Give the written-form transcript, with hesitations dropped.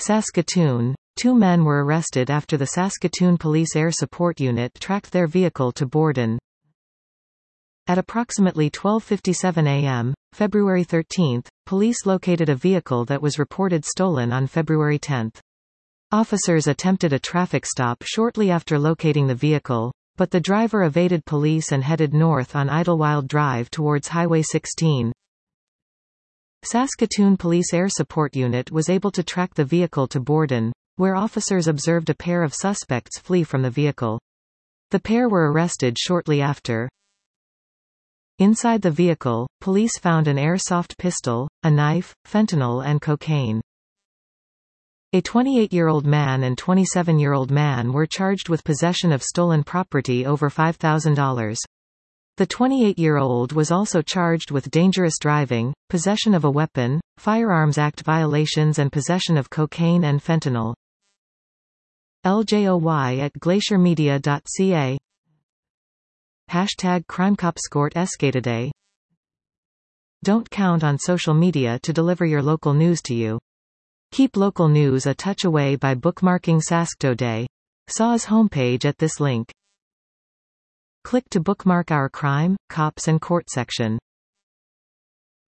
Saskatoon. Two men were arrested after the Saskatoon Police Air Support Unit tracked their vehicle to Borden. At approximately 12:57 a.m., February 13, police located a vehicle that was reported stolen on February 10. Officers attempted a traffic stop shortly after locating the vehicle, but the driver evaded police and headed north on Idlewild Drive towards Highway 16. Saskatoon Police Air Support Unit was able to track the vehicle to Borden, where officers observed a pair of suspects flee from the vehicle. The pair were arrested shortly after. Inside the vehicle, police found an airsoft pistol, a knife, fentanyl and cocaine. A 28-year-old man and 27-year-old man were charged with possession of stolen property over $5,000. The 28-year-old was also charged with dangerous driving, possession of a weapon, Firearms Act violations and possession of cocaine and fentanyl. LJOY@glaciermedia.ca #CrimecopsCourt. Don't count on social media to deliver your local news to you. Keep local news a touch away by bookmarking Sasktoday. SAW's homepage at this link. Click to bookmark our crime, cops and court section.